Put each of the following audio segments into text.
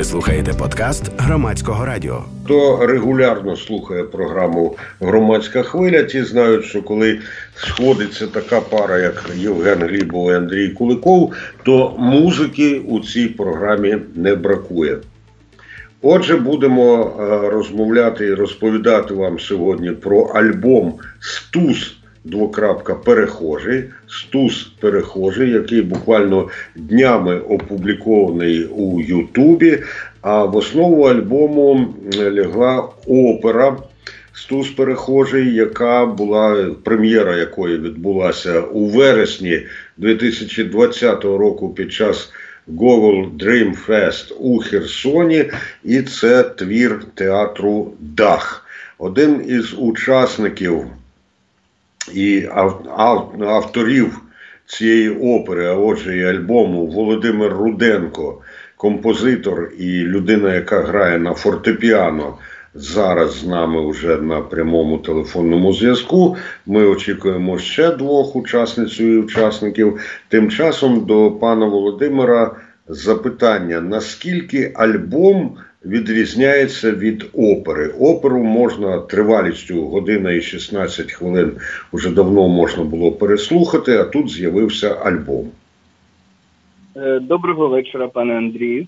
Ви слухаєте подкаст Громадського радіо. Хто регулярно слухає програму «Громадська хвиля», ті знають, що коли сходиться така пара, як Євген Глібов і Андрій Куликов, то музики у цій програмі не бракує. Отже, будемо розмовляти і розповідати вам сьогодні про альбом «Стус. Перехожий», «Стус перехожий», який буквально днями опублікований у Ютубі, а в основу альбому лягла опера «Стус перехожий», яка була, прем'єра якої відбулася у вересні 2020 року під час Google Dream Fest у Херсоні, і це твір театру «Дах». Один із учасників і авторів цієї опери, а отже і альбому, Володимир Руденко, композитор і людина, яка грає на фортепіано, зараз з нами вже на прямому телефонному зв'язку. Ми очікуємо ще двох учасниць і учасників. Тим часом до пана Володимира запитання: наскільки альбом відрізняється від опери? Оперу можна тривалістю 1 година і 16 хвилин вже давно можна було переслухати, а тут з'явився альбом. Доброго вечора, пане Андрію.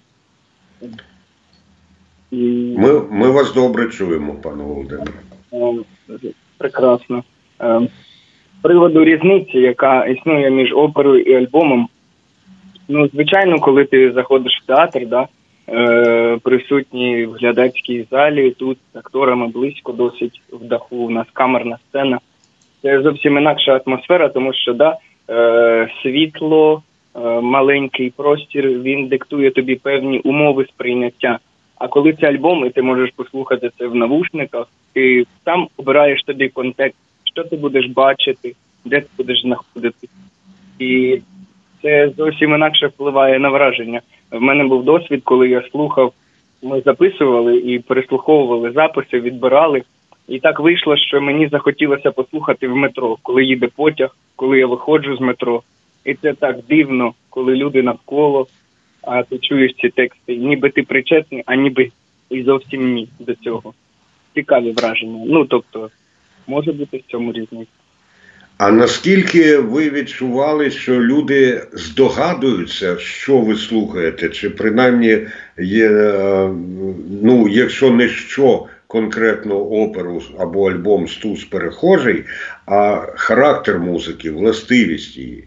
Ми вас добре чуємо, пане Володимире. Прекрасно. З приводу різниці, яка існує між оперою і альбомом, звичайно, коли ти заходиш в театр, присутній в глядацькій залі, тут з акторами близько досить в даху, у нас камерна сцена. Це зовсім інакша атмосфера, тому що світло, маленький простір, він диктує тобі певні умови сприйняття. А коли це альбом, і ти можеш послухати це в навушниках, ти сам обираєш тобі контекст, що ти будеш бачити, де ти будеш знаходитися. І це зовсім інакше впливає на враження. В мене був досвід, коли я слухав, ми записували і переслуховували записи, відбирали. І так вийшло, що мені захотілося послухати в метро, коли їде потяг, коли я виходжу з метро. І це так дивно, коли люди навколо, а ти чуєш ці тексти. Ніби ти причетний, а ніби і зовсім ні до цього. Цікаві враження. Тобто, може бути в цьому різниця. А наскільки ви відчували, що люди здогадуються, що ви слухаєте? Чи принаймні є, якщо не що конкретно оперу або альбом «Стус перехожий», а характер музики, властивість її?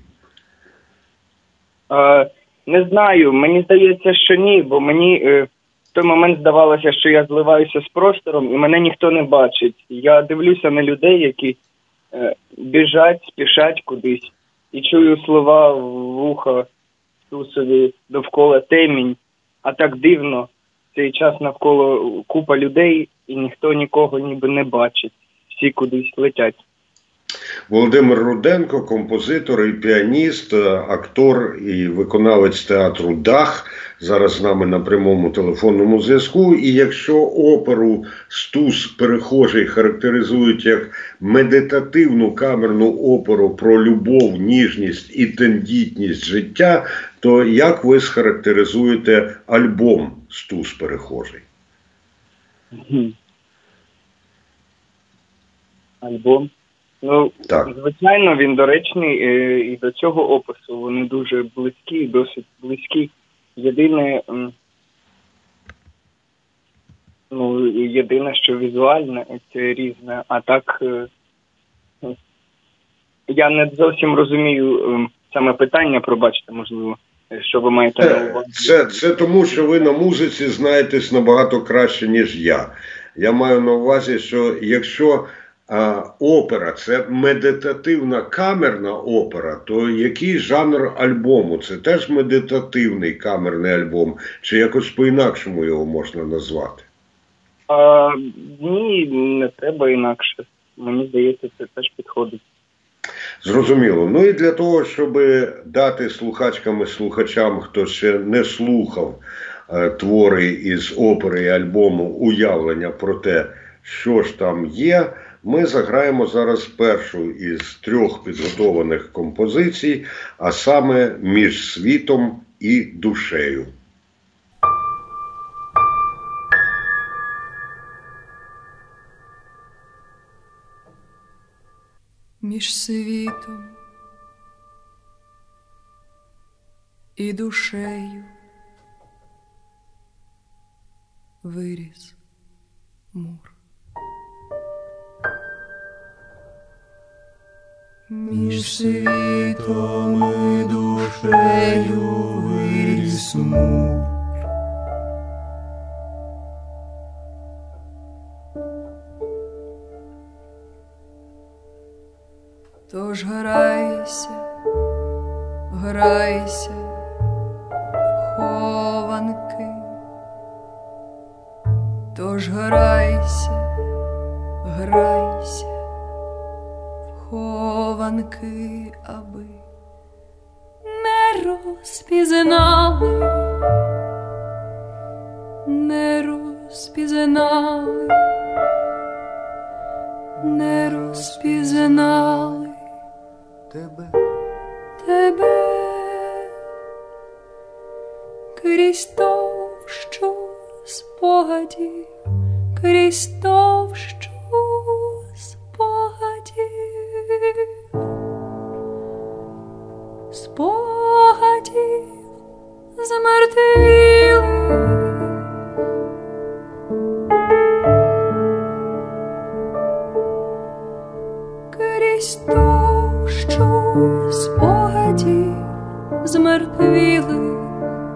Не знаю, мені здається, що ні, бо мені в той момент здавалося, що я зливаюся з простором і мене ніхто не бачить. Я дивлюся на людей, які біжать, спішать кудись, і чую слова в вуха Стусові, довкола темінь, а так дивно, в цей час навколо купа людей, і ніхто нікого ніби не бачить, всі кудись летять. Володимир Руденко, композитор і піаніст, актор і виконавець театру «Дах», зараз з нами на прямому телефонному зв'язку. І якщо оперу «Стус перехожий» характеризують як медитативну камерну оперу про любов, ніжність і тендітність життя, то як ви схарактеризуєте альбом «Стус перехожий»? Альбом? Так. Звичайно, він доречний і до цього опису. Вони дуже близькі, досить близькі. Єдине, що візуальне, це різне. А так, я не зовсім розумію саме питання, пробачте, можливо, що ви маєте на увазі. Це тому, що ви на музиці знаєтесь набагато краще, ніж я. Я маю на увазі, що якщо опера – це медитативна камерна опера, то який жанр альбому? Це теж медитативний камерний альбом? Чи якось по-інакшому його можна назвати? Ні, не треба інакше. Мені здається, це теж підходить. Зрозуміло. І для того, щоб дати слухачкам і слухачам, хто ще не слухав твори із опери і альбому, уявлення про те, що ж там є, ми заграємо зараз першу із 3 підготованих композицій, а саме «Між світом і душею». між світом і душею виріс мур. Між світом і душею виріс мур. Тож грайся, грайся в хованки, тож грайся, грайся в хованки, аби не розпізнали, не розпізнали, не розпізнали тебе, крізь товщу спогадів, крізь товщу спогадів, спогадів змертвілих. Крізь товщу спогадів змертвілих,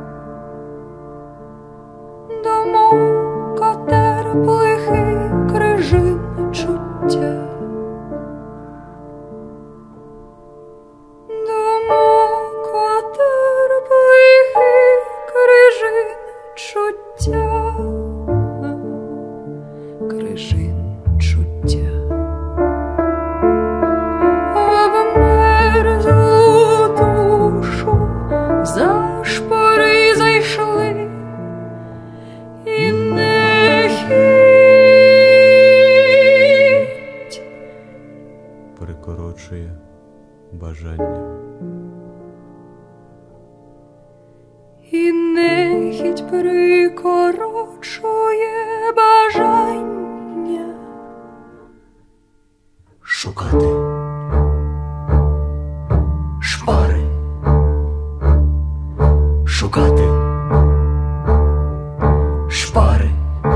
думок терплих і крижин чуття, думок терплих і крижин чуття, крижин чуття. За шпори зайшли і не хіть перекорочує бажання. І нехіть перекорочує бажання шукати шпари, шукати шпари,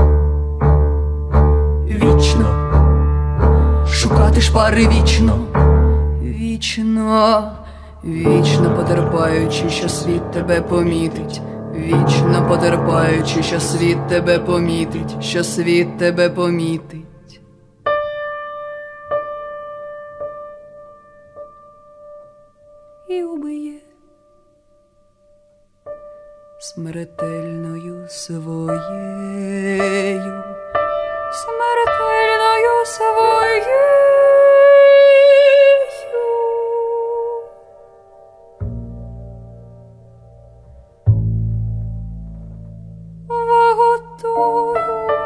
вічно шукати шпари вічно, вічно, вічно потерпаючи, що світ тебе помітить, вічно потерпаючи, що світ тебе помітить, що світ тебе помітить. І убиє смертельною своєю, смертельною своєю ваготою.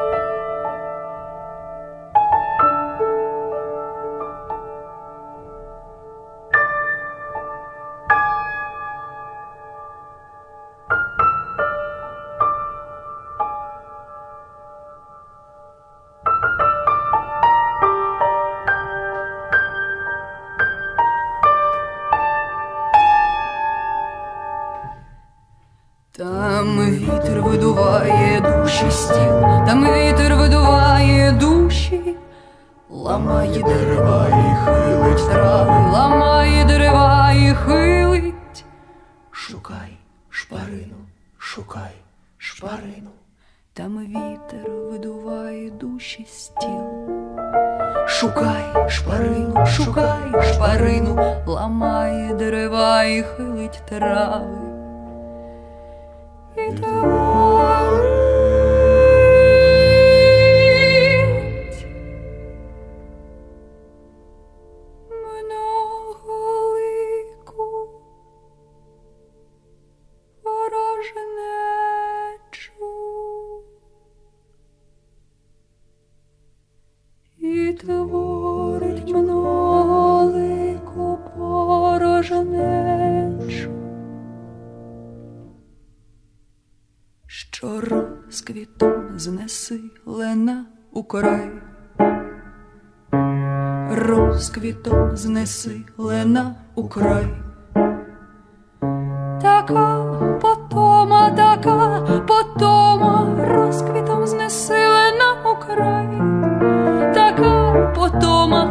Там вітер видуває душі стіл, там вітер видуває душі, ламає дерева і хилить трави, ламає дерева і хилить. Шукай шпарину, шукай шпарину. Там вітер видуває душі стіл. Шукай шпарину, шукай шпарину, ламає дерева і хилить трави. І творить многолику ворожнечу. І творить многолику ворожнечу. Що розквітом знесилена у край, розквітом знесилена украй. така потома, розквітом знесилена украй. Така потома,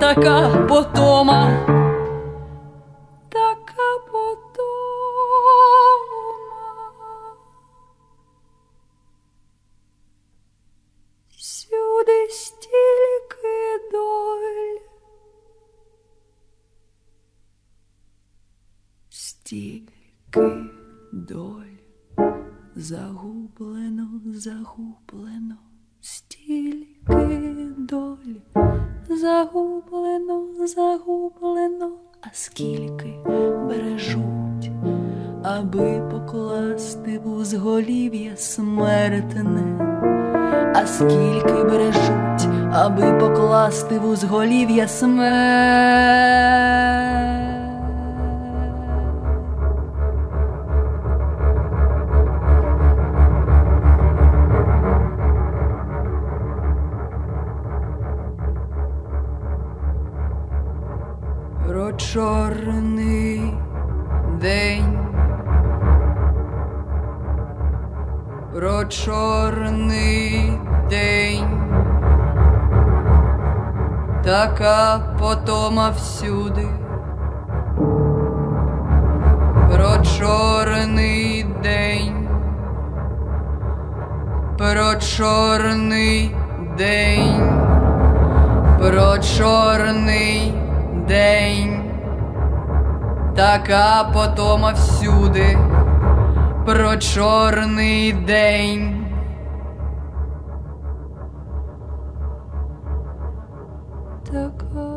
всюди стільки доль, Стільки доль, загублено, стільки доль, загублено, а скільки бережуть, аби покласти в узголів'я смертне, а скільки бережуть, аби покласти в узголів'я смертне. Про чорний день, про чорний день, така потома всюди. Про чорний день, про чорний день, про чорний день, така потома всюди. Про чорний день. така.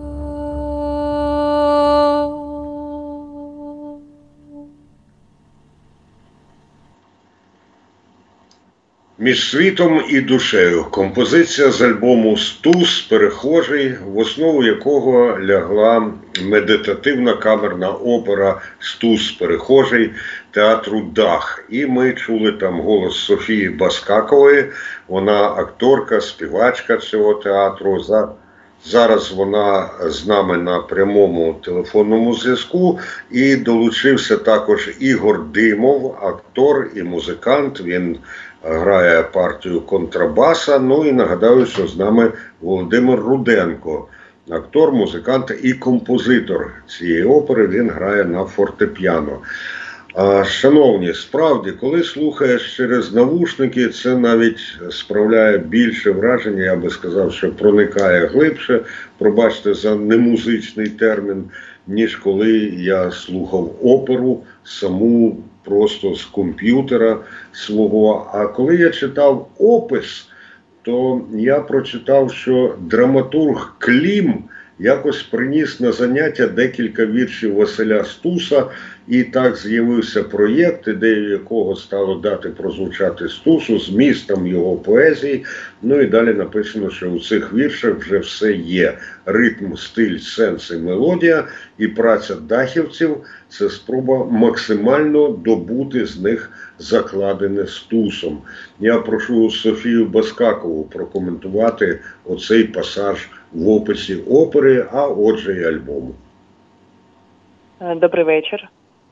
Між світом і душею. Композиція з альбому «Стус. Перехожий», в основу якого лягла медитативна камерна опера «Стус. Перехожий» театру «Дах». І ми чули там голос Софії Баскакової. Вона акторка, співачка цього театру. Зараз вона з нами на прямому телефонному зв'язку. І долучився також Ігор Димов, актор і музикант. Він грає партію контрабаса. Ну і нагадаю, що з нами Володимир Руденко, актор, музикант і композитор цієї опери. Він грає на фортепіано. Шановні, справді, коли слухаєш через навушники, це навіть справляє більше враження, я би сказав, що проникає глибше, пробачте за немузичний термін, ніж коли я слухав оперу саму просто з комп'ютера свого. А коли я читав опис, то я прочитав, що драматург Клім якось приніс на заняття декілька віршів Василя Стуса, і так з'явився проєкт, ідею якого стало дати прозвучати Стусу, змістом його поезії. Ну і далі написано, що у цих віршах вже все є. Ритм, стиль, сенс і мелодія, і праця дахівців – це спроба максимально добути з них закладене Стусом. Я прошу Софію Баскакову прокоментувати оцей пасаж в описі опери, а отже і альбому. Добрий вечір.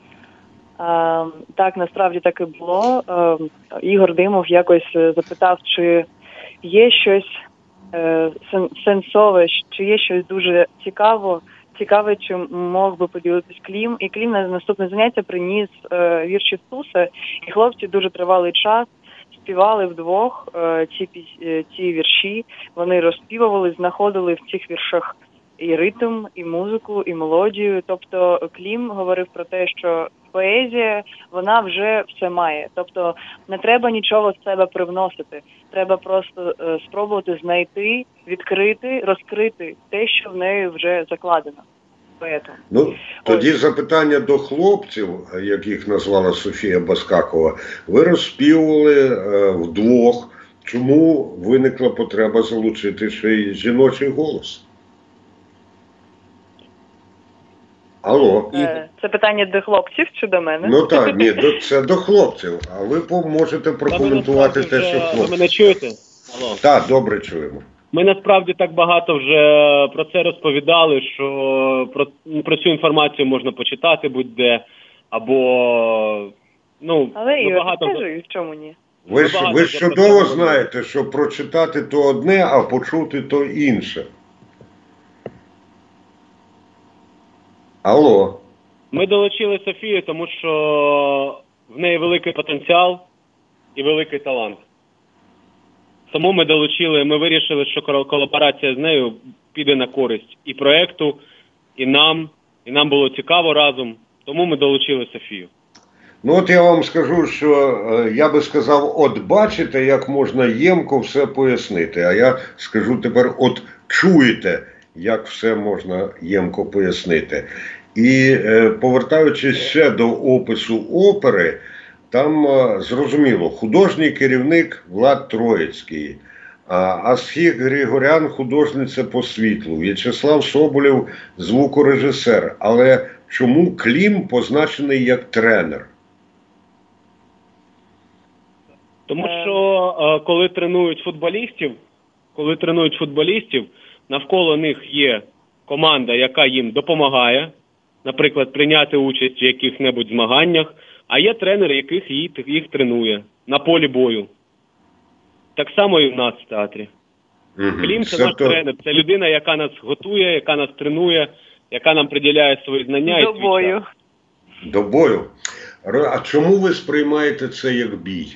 Так, насправді так і було. Ігор Димов якось запитав, чи є щось сенсове, чи є щось дуже цікаве, чим мог би поділитись Клім. І Клім на наступне заняття приніс вірші Стуса, і хлопці дуже тривалий час співали вдвох ці вірші. Вони розспівували, знаходили в цих віршах і ритм, і музику, і мелодію. Тобто Клім говорив про те, що поезія, вона вже все має. Тобто не треба нічого з себе привносити. Треба просто спробувати знайти, відкрити, розкрити те, що в неї вже закладено поетом. Ну, тоді запитання до хлопців, яких назвала Софія Баскакова. Ви розспівували вдвох. Чому виникла потреба залучити ще й жіночий голос? Алло. Це питання до хлопців чи до мене? Ну так, ні, це до хлопців. А ви можете прокоментувати те, що хлопці. Ви мене чуєте? Алло. Так, добре чуємо. Ми насправді так багато вже про це розповідали, що про цю інформацію можна почитати будь-де, або, Але, Ігор, багато... скажи, в чому ні? Ви ж чудово знаєте, що прочитати то одне, а почути то інше. Алло. Ми долучили Софію, тому що в неї великий потенціал і великий талант. Тому ми вирішили, що колаборація з нею піде на користь і проєкту, і нам було цікаво разом, тому ми долучили Софію. Ну от я вам скажу, що я би сказав, от бачите, як можна ємко все пояснити, а я скажу тепер, от чуєте, як все можна ємко пояснити. І повертаючись ще до опису опери, там зрозуміло, художній керівник Влад Троїцький, Асхік Григорян – художниця по світлу, В'ячеслав Соболєв – звукорежисер. Але чому Клім позначений як тренер? Тому що коли тренують футболістів, навколо них є команда, яка їм допомагає, наприклад, прийняти участь в яких-небудь змаганнях, а є тренер, який їх тренує на полі бою. Так само і в нас в театрі. Клім – це наш тренер, це людина, яка нас готує, яка нас тренує, яка нам приділяє свої знання. До бою. До бою. А чому ви сприймаєте це як бій?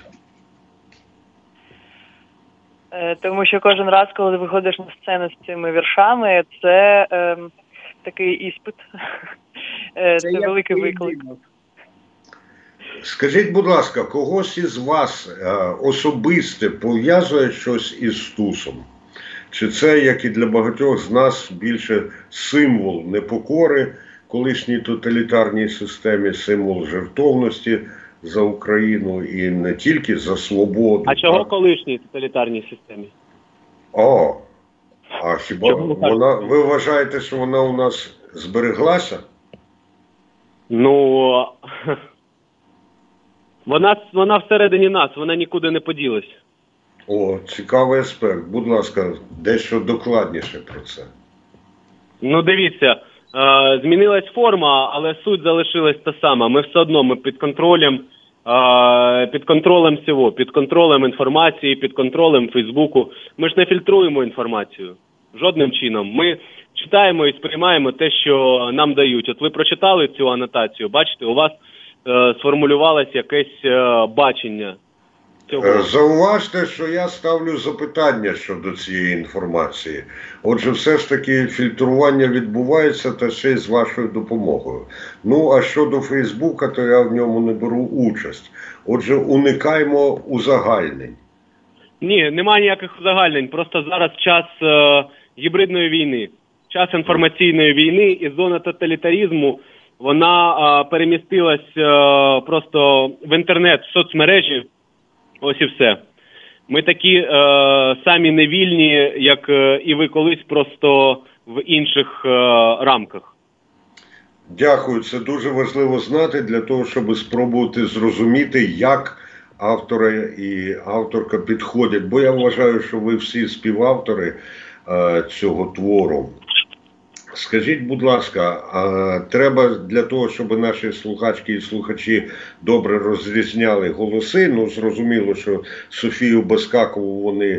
Тому що кожен раз, коли ти виходиш на сцену з цими віршами, це такий іспит. Це великий виклик. Скажіть, будь ласка, когось із вас особисте пов'язує щось із Стусом? Чи це, як і для багатьох з нас, більше символ непокори колишній тоталітарній системі, символ жертовності за Україну і не тільки за свободу? А чого колишній тоталітарній системі? А хіба ви вважаєте, що вона у нас збереглася? Ну, вона всередині нас, вона нікуди не поділась. Цікавий аспект. Будь ласка, дещо докладніше про це. Ну, дивіться, змінилась форма, але суть залишилась та сама. Ми все одно під контролем всього, під контролем інформації, під контролем Фейсбуку. Ми ж не фільтруємо інформацію жодним чином. Ми читаємо і сприймаємо те, що нам дають. От ви прочитали цю анотацію, бачите, у вас сформулювалось якесь бачення цього. Зауважте, що я ставлю запитання щодо цієї інформації. Отже, все ж таки фільтрування відбувається, та ще й з вашою допомогою. Ну, а щодо Фейсбука, то я в ньому не беру участь. Отже, уникаймо узагальнень. Ні, немає ніяких узагальнень. Просто зараз час гібридної війни, час інформаційної війни, і зона тоталітаризму, вона перемістилась просто в інтернет, в соцмережі. Ось і все. Ми такі самі невільні, як і ви колись, просто в інших рамках. Дякую. Це дуже важливо знати для того, щоб спробувати зрозуміти, як автори і авторка підходять. Бо я вважаю, що ви всі співавтори цього твору. Скажіть, будь ласка, треба для того, щоб наші слухачки і слухачі добре розрізняли голоси, ну, зрозуміло, що Софію Баскакову вони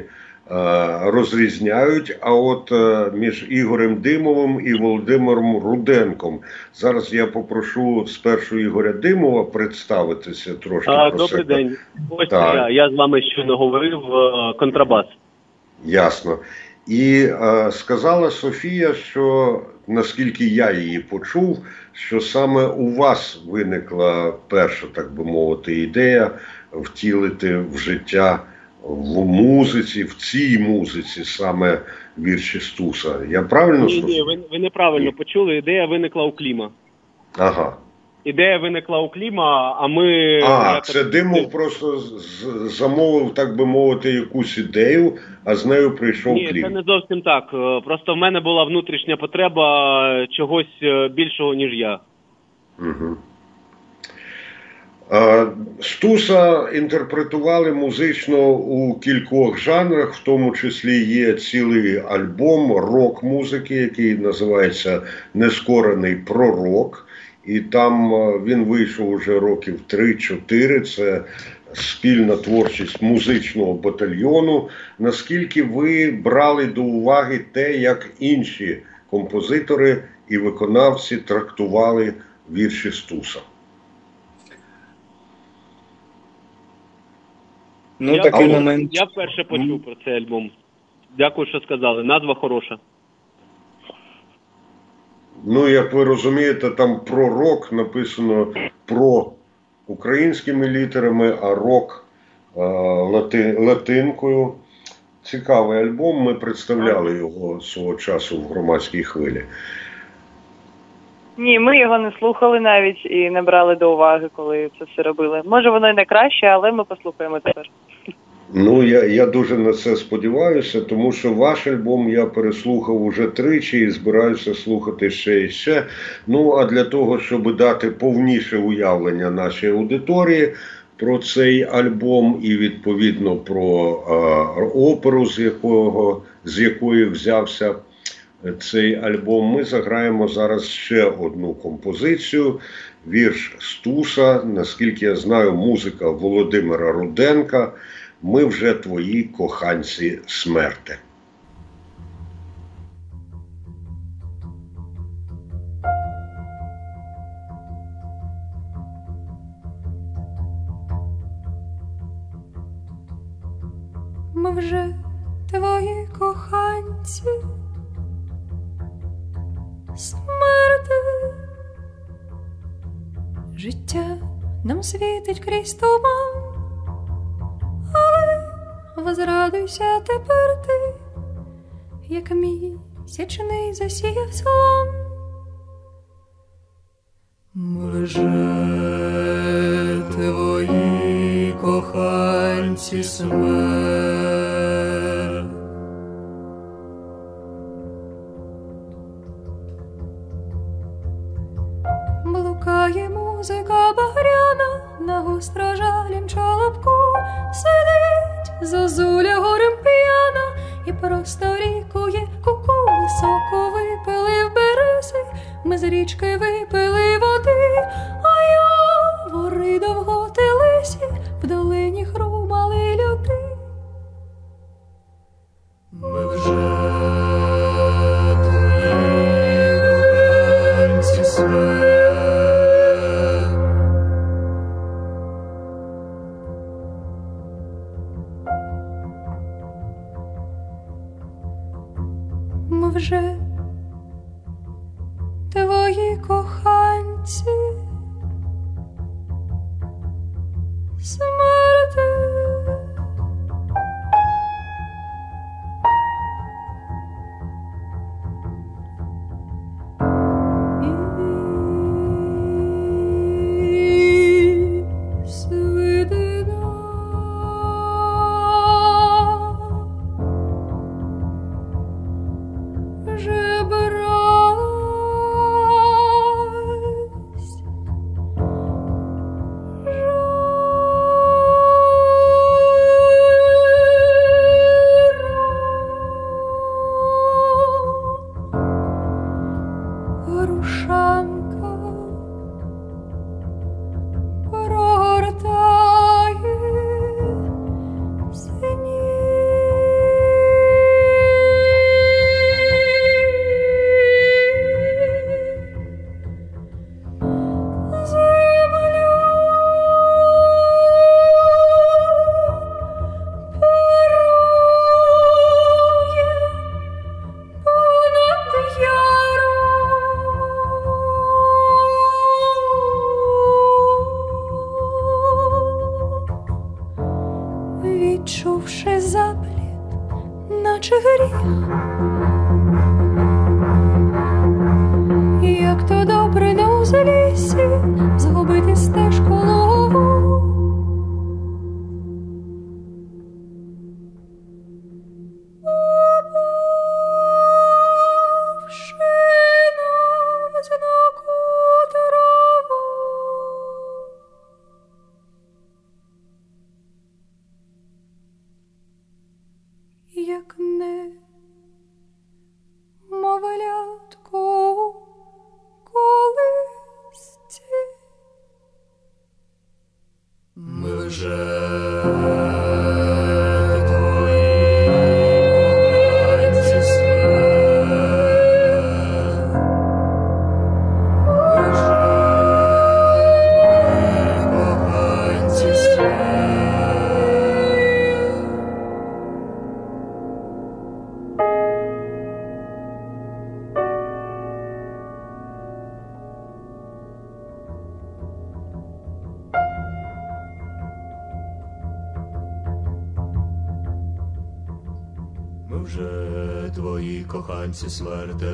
розрізняють, а от між Ігорем Димовим і Володимиром Руденком. Зараз я попрошу спершу Ігоря Димова представитися трошки про себе. Добрий день. Ось я з вами щойно говорив, контрабас. Ясно. І сказала Софія, що, наскільки я її почув, що саме у вас виникла перша, так би мовити, ідея втілити в життя в музиці, в цій музиці саме вірші Стуса. Я правильно сказав? Ні, ви неправильно почули. Ідея виникла у Кліма. Ага. Ідея виникла у Кліма, а ми... Це Димов просто замовив, так би мовити, якусь ідею, а з нею прийшов Клім. Ні, це не зовсім так. Просто в мене була внутрішня потреба чогось більшого, ніж я. Угу. Стуса інтерпретували музично у кількох жанрах, в тому числі є цілий альбом рок-музики, який називається «Нескорений пророк». І там він вийшов уже років 3-4, це спільна творчість музичного батальйону. Наскільки ви брали до уваги те, як інші композитори і виконавці трактували вірші Стуса? Ну, такий момент. Я вперше почув про цей альбом. Дякую, що сказали. Назва хороша. Ну, як ви розумієте, там пророк написано про українськими літерами, а рок латинкою. Цікавий альбом, ми представляли його свого часу в громадській хвилі. Ні, ми його не слухали навіть і не брали до уваги, коли це все робили. Може, воно й не краще, але ми послухаємо тепер. Ну, я дуже на це сподіваюся, тому що ваш альбом я переслухав уже 3 і збираюся слухати ще і ще. Ну, а для того, щоб дати повніше уявлення нашій аудиторії про цей альбом і, відповідно, про оперу, з якої взявся цей альбом, ми заграємо зараз ще одну композицію. Вірш Стуса, наскільки я знаю, музика Володимира Руденка. «Ми вже твої коханці смерти». Ми вже твої коханці смерти. Життя нам світить крізь туман, але возрадуйся тепер ти, як місячний засіяв слон. Ми вже твої коханці смерть. Блукає музика багряна, на гострожалім чолобку сидить зозуля горем п'яна і просто рікує куку. Високо випили в берези, ми з річки випили води, а явори довго телесі, в долині хрумали люди. Ми вже твої коханці смерть. Ми вже твої коханці смерти. І свидина жебрась, Грушанка прогортає землю парує понад яром, відчувши запліт, наче гріх. Як то добре на узліссі згубити стежку лову. Упавши на знаку траву, як не мовлятко колисці. Ми вже твої коханці смерте,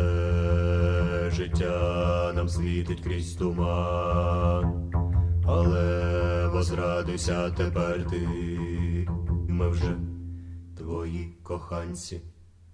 життя нам світить крізь туман, але возрадуйся тепер ти, ми вже твої коханці.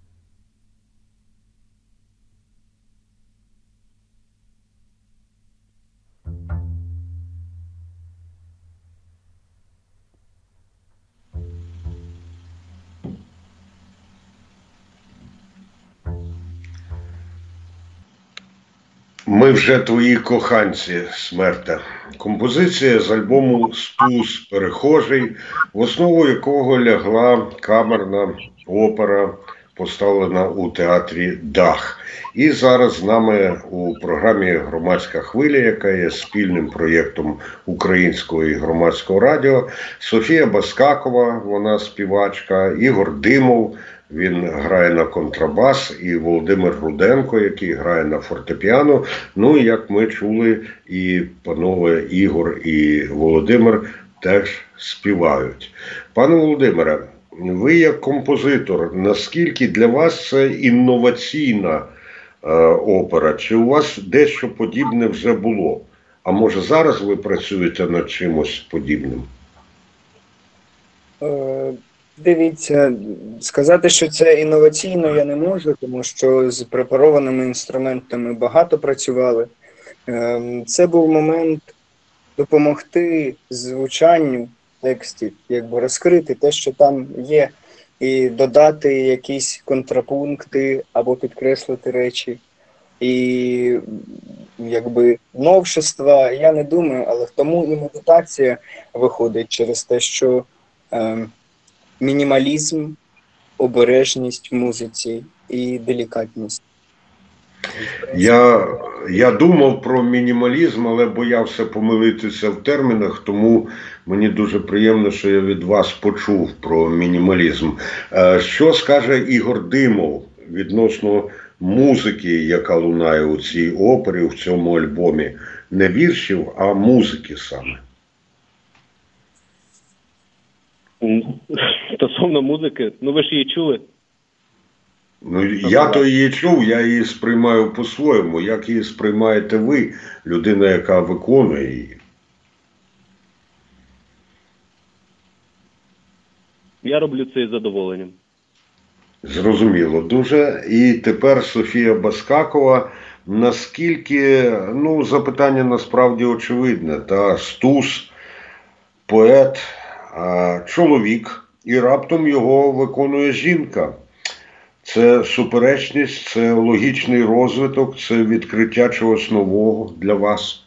Ми вже твої коханці, смерте. Композиція з альбому «Стус перехожий», в основу якого лягла камерна опера, поставлена у театрі «Дах». І зараз з нами у програмі «Громадська хвиля», яка є спільним проєктом Українського і Громадського радіо, Софія Баскакова, вона співачка, Ігор Димов, він грає на контрабас, і Володимир Руденко, який грає на фортепіано. Ну, як ми чули, і панове Ігор і Володимир теж співають. Пане Володимире, ви як композитор, наскільки для вас це інноваційна опера? Чи у вас дещо подібне вже було? А може зараз ви працюєте над чимось подібним? Дивіться, сказати, що це інноваційно я не можу, тому що з препарованими інструментами багато працювали. Це був момент допомогти звучанню текстів, якби розкрити те, що там є, і додати якісь контрапункти або підкреслити речі. І якби новшества, я не думаю, але тому і медитація виходить через те, що мінімалізм, обережність в музиці і делікатність. Я думав про мінімалізм, але боявся помилитися в термінах, тому мені дуже приємно, що я від вас почув про мінімалізм. Що скаже Ігор Димов відносно музики, яка лунає у цій опері, в цьому альбомі? Не віршів, а музики саме. Стосовно музики, ну ви ж її чули? Ну, я то її чув, я її сприймаю по-своєму. Як її сприймаєте ви, людина, яка виконує її? Я роблю це із задоволенням. Зрозуміло дуже. І тепер Софія Баскакова. Наскільки, ну, запитання насправді очевидне. Та Стус, поет, чоловік, і раптом його виконує жінка. Це суперечність, це логічний розвиток, це відкриття чогось нового для вас?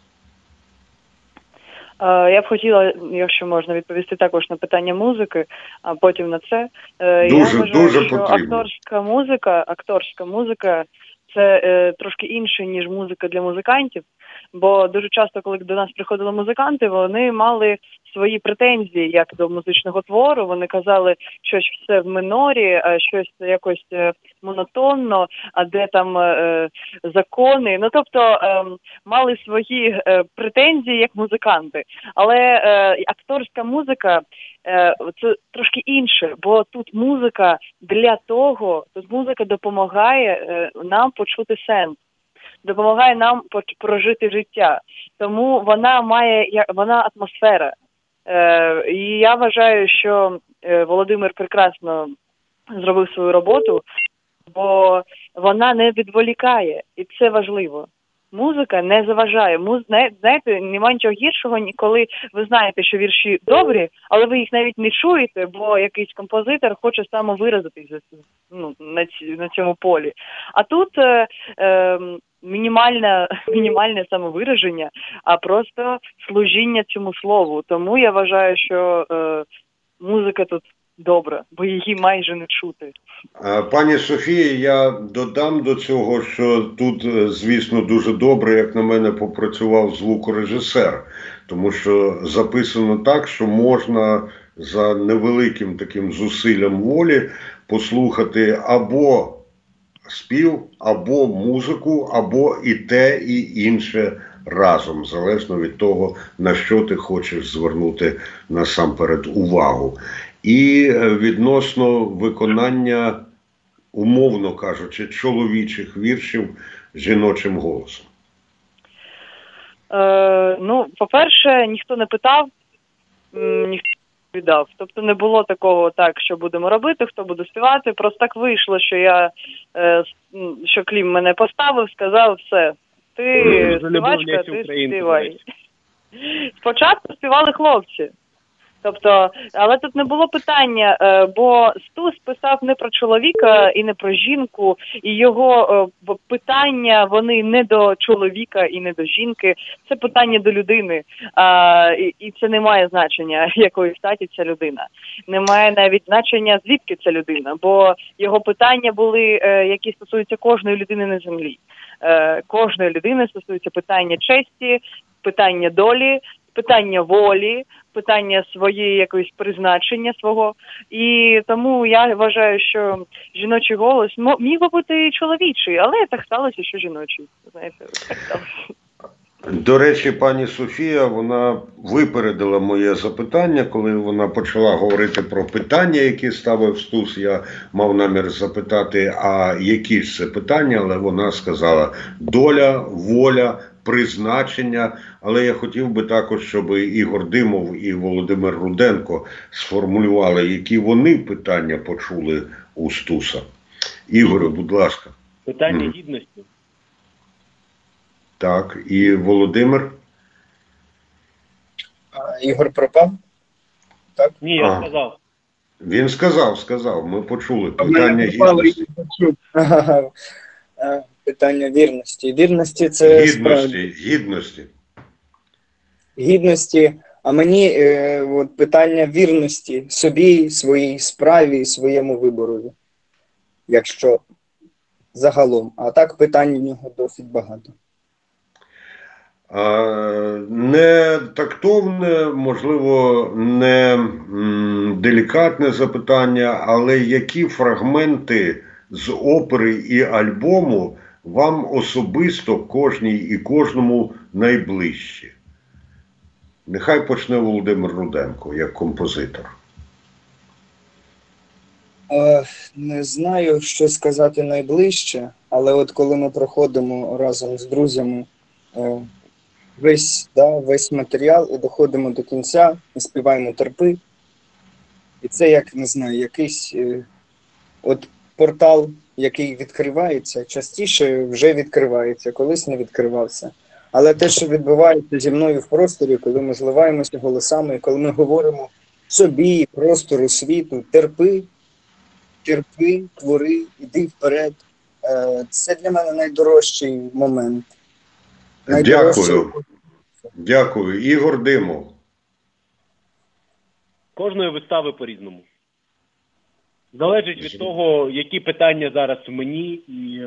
Я б хотіла, якщо можна, відповісти також на питання музики, а потім на це. Дуже, я вважаю, дуже що потрібно. акторська музика це трошки інше, ніж музика для музикантів. Бо дуже часто, коли до нас приходили музиканти, вони мали свої претензії як до музичного твору. Вони казали, що все в минорі, щось якось монотонно, а де там закони. Ну, тобто, мали свої претензії як музиканти. Але акторська музика це трошки інше, бо тут музика для того, тут музика допомагає нам почути сенс. Допомагає нам прожити життя. Тому вона атмосфера. І я вважаю, що Володимир прекрасно зробив свою роботу, бо вона не відволікає. І це важливо. музика не заважає. Знаєте, немає нічого гіршого, коли ви знаєте, що вірші добрі, але ви їх навіть не чуєте, бо якийсь композитор хоче самовиразитись на цьому полі. А тут мінімальне самовираження, а просто служіння цьому слову. Тому я вважаю, що музика тут добра, бо її майже не чути. Пані Софія, я додам до цього, що тут, звісно, дуже добре, як на мене, попрацював звукорежисер. Тому що записано так, що можна за невеликим таким зусиллям волі послухати або спів, або музику, або і те, і інше разом, залежно від того, на що ти хочеш звернути насамперед увагу. І відносно виконання, умовно кажучи, чоловічих віршів жіночим голосом. По-перше, ніхто не питав, ніхто не віддав. Тобто не було такого, так, що будемо робити, хто буде співати. Просто так вийшло, що Клім мене поставив, сказав, все, ти співачка, ти співай. Спочатку співали хлопці. Тобто, але тут не було питання, бо Стус писав не про чоловіка і не про жінку, і його питання, вони не до чоловіка і не до жінки, це питання до людини, і це не має значення, якої статі ця людина. Немає навіть значення, звідки ця людина, бо його питання були, які стосуються кожної людини на землі. Кожної людини стосується питання честі, питання долі, питання волі, питання своєї якоїсь призначення свого. І тому я вважаю, що жіночий голос міг би бути і чоловічий, але так сталося, що жіночий. Знаєте, так сталося. До речі, пані Софія, вона випередила моє запитання, коли вона почала говорити про питання, які ставив Стус. Я мав намір запитати, а які ж це питання, але вона сказала доля, воля, призначення. Але я хотів би також, щоб Ігор Димов і Володимир Руденко сформулювали, які вони питання почули у Стуса. Ігоре, будь ласка. Питання гідності. Так, і Володимир? Ігор пропав? Так? Ні, я сказав. Він сказав, ми почули. Питання гідності. Питання вірності. Вірності це гідності. А мені питання вірності собі, своїй справі, своєму вибору. Якщо загалом. А так питань в нього досить багато. Не тактовне, можливо, не делікатне запитання, але які фрагменти з опери і альбому вам особисто, кожній і кожному, найближчі? Нехай почне Володимир Руденко, як композитор. Не знаю, що сказати найближче, але от коли ми проходимо разом з друзями весь матеріал і доходимо до кінця, і співаємо терпи. І це, як, не знаю, якийсь портал, який відкривається, частіше вже відкривається, колись не відкривався. Але те, що відбувається зі мною в просторі, коли ми зливаємося голосами, коли ми говоримо собі, простору, світу, терпи, твори, іди вперед. Це для мене найдорожчий момент. Дякую. Ігор Димов. Кожної вистави по-різному. Залежить від того, які питання зараз в мені і,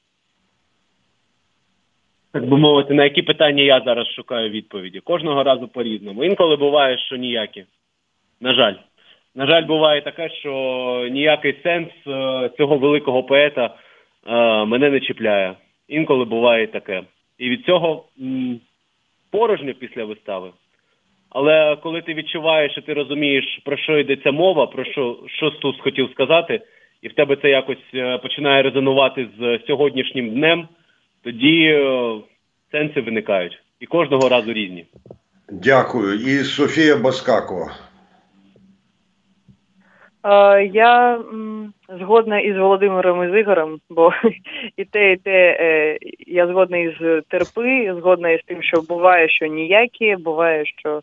так би мовити, на які питання я зараз шукаю відповіді. Кожного разу по-різному. Інколи буває, що ніякі. На жаль. На жаль, буває таке, що ніякий сенс цього великого поета мене не чіпляє. Інколи буває таке. І від цього порожньо після вистави. Але коли ти відчуваєш і ти розумієш, про що йдеться мова, про що Стус хотів сказати, і в тебе це якось починає резонувати з сьогоднішнім днем, тоді сенси виникають. І кожного разу різні. Дякую. І Софія Баскакова. Я згодна із Володимиром і з Ігорем, бо і те, я згодна із Терпи, згодна із тим, що буває, що ніякі, буває, що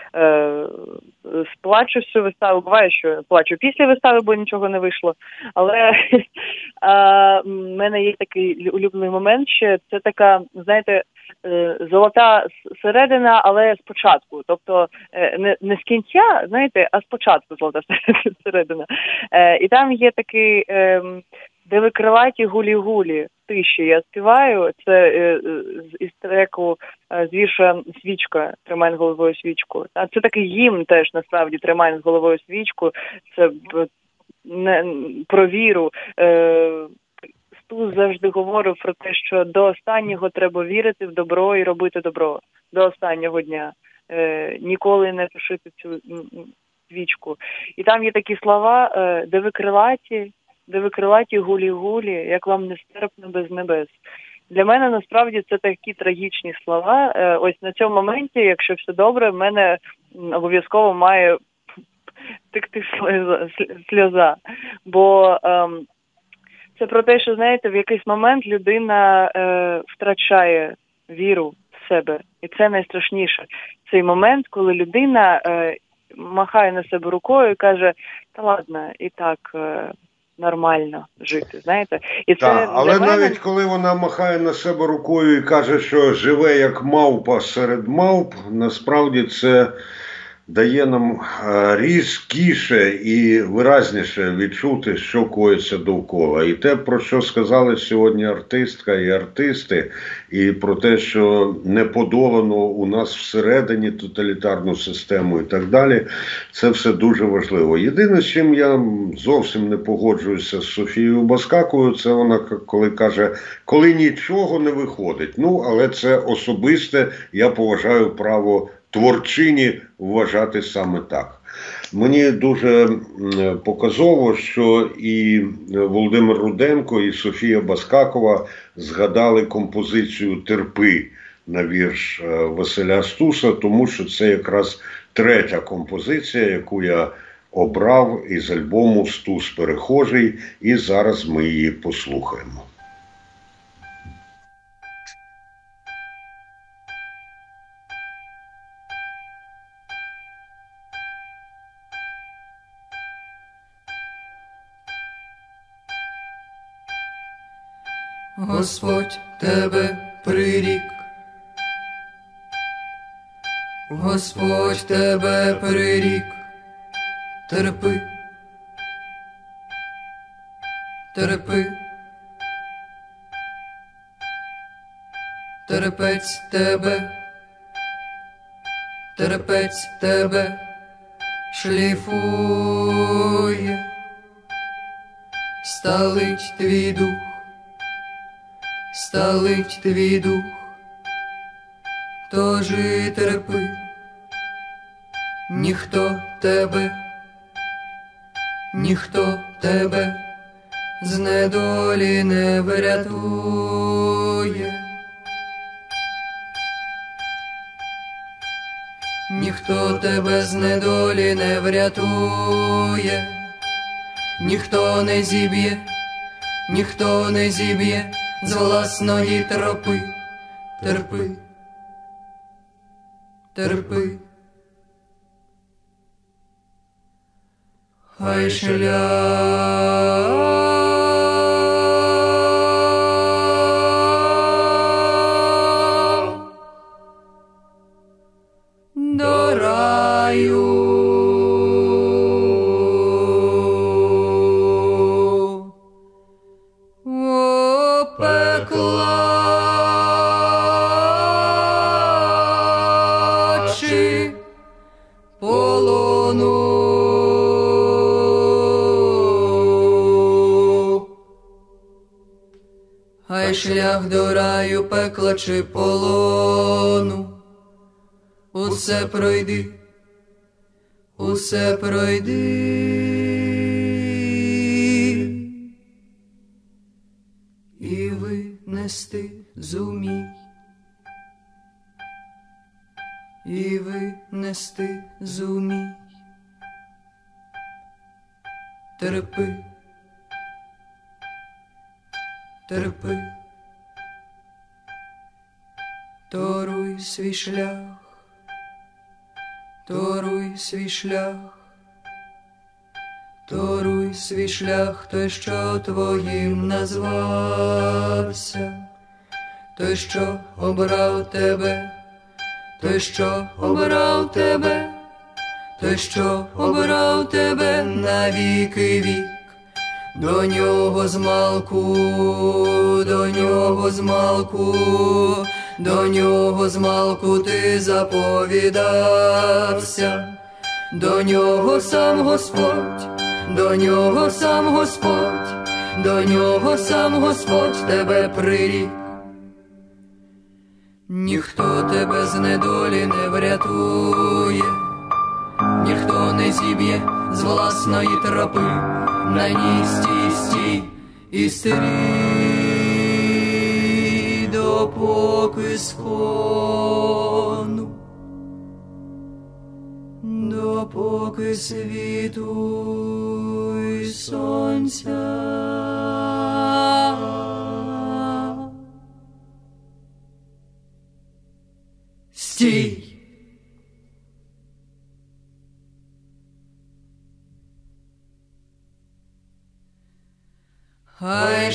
сплачу всю виставу, буває, що плачу після вистави, бо нічого не вийшло. Але в мене є такий улюблений момент ще, це така, знаєте, золота середина, але спочатку. Тобто не з кінця, знаєте, а спочатку золота середина. І там є такий, де ви крилаті гулі-гулі, тиші я співаю. Це із треку з вірша «Свічка», «Тримай над головою свічку». Це такий гімн теж, насправді, «Тримай над головою свічку». Це про віру. Стус завжди говорив про те, що до останнього треба вірити в добро і робити добро. До останнього дня. Ніколи не тушити цю свічку. І там є такі слова, де ви крилаті гулі-гулі, як вам нестерпно без небес. Для мене, насправді, це такі трагічні слова. Ось на цьому моменті, якщо все добре, в мене обов'язково має текти сльоза. Бо це про те, що, знаєте, в якийсь момент людина втрачає віру в себе. І це найстрашніше. Цей момент, коли людина махає на себе рукою і каже, та ладно, і так нормально жити, знаєте. І це але мене... навіть коли вона махає на себе рукою і каже, що живе як мавпа серед мавп, насправді це дає нам різкіше і виразніше відчути, що коїться довкола. І те, про що сказали сьогодні артистка і артисти, і про те, що не подолано у нас всередині тоталітарну систему і так далі, це все дуже важливо. Єдине, з чим я зовсім не погоджуюся з Софією Баскаковою, це вона, коли каже, коли нічого не виходить. Ну, але це особисте, я поважаю право творчині вважати саме так. Мені дуже показово, що і Володимир Руденко, і Софія Баскакова згадали композицію «Терпи» на вірш Василя Стуса, тому що це якраз третя композиція, яку я обрав із альбому «Стус перехожий», і зараз ми її послухаємо. Господь тебе прирік, Господь тебе прирік, терпи, терпи, терпець тебе шліфує, сталить твій дух, сталить твій дух, тож і терпи, ніхто тебе з недолі не врятує, ніхто тебе з недолі не врятує, ніхто не зіб'є з власної тропи, терпи, терпи. Хай шлях до раю шлях до раю, пекла чи полону, усе пройди, усе пройди. І винести зумій, і винести зумій, терпи, терпи, торуй свій шлях, торуй свій шлях, торуй свій шлях, той, що твоїм назвався, той, що обрав тебе, той, що обрав тебе, той, що обрав тебе на віки вік. До нього змалку, до нього змалку, до нього змалку ти заповідався. До нього сам Господь, до нього сам Господь, до нього сам Господь тебе прирік. Ніхто тебе з недолі не врятує, ніхто не зіб'є з власної тропи, на ній стій, стій і стрій, допоки схону, допоки світу й сонця. Стій! Хай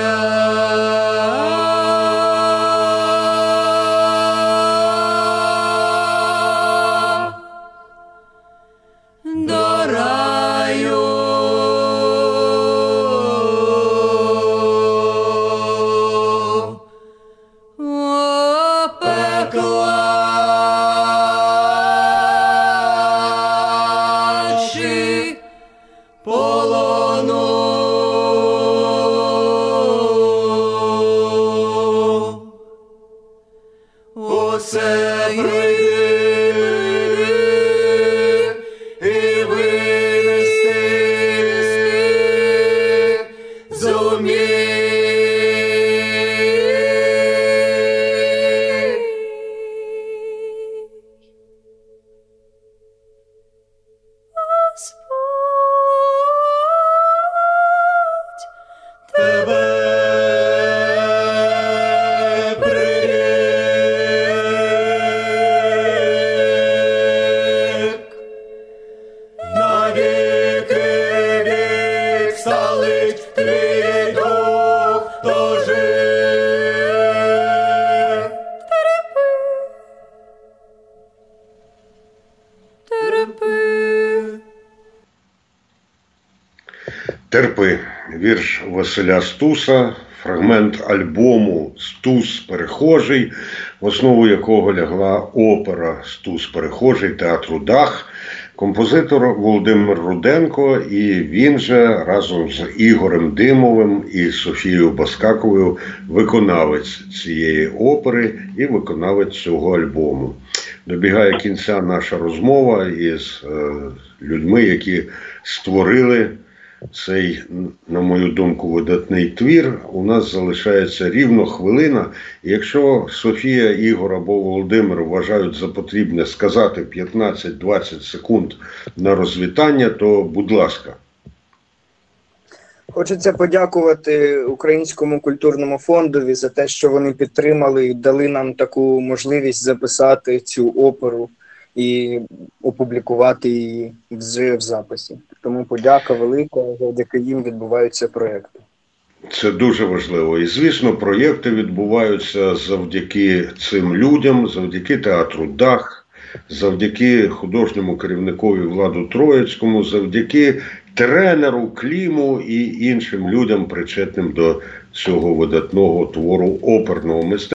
шлях до раю пекла чи полону. Оце прийди і винести зумій. Господь тебе «Терпи» – вірш Василя Стуса, фрагмент альбому «Стус Перехожий», в основу якого лягла опера «Стус Перехожий» театру Дах, композитор Володимир Руденко, і він же разом з Ігорем Димовим і Софією Баскаковою виконавець цієї опери і виконавець цього альбому. Добігає кінця наша розмова із людьми, які створили цей, на мою думку, видатний твір. У нас залишається рівно хвилина. І якщо Софія, Ігор або Володимир вважають за потрібне сказати 15-20 секунд на розвітання, то будь ласка. Хочеться подякувати Українському культурному фондові за те, що вони підтримали і дали нам таку можливість записати цю оперу і опублікувати її вже в записі. Тому подяка велика, завдяки їм відбуваються проєкти. Це дуже важливо. І, звісно, проєкти відбуваються завдяки цим людям, завдяки театру Дах, завдяки художньому керівникові Владу Троїцькому, завдяки тренеру Кліму і іншим людям, причетним до цього видатного твору оперного мистецтва.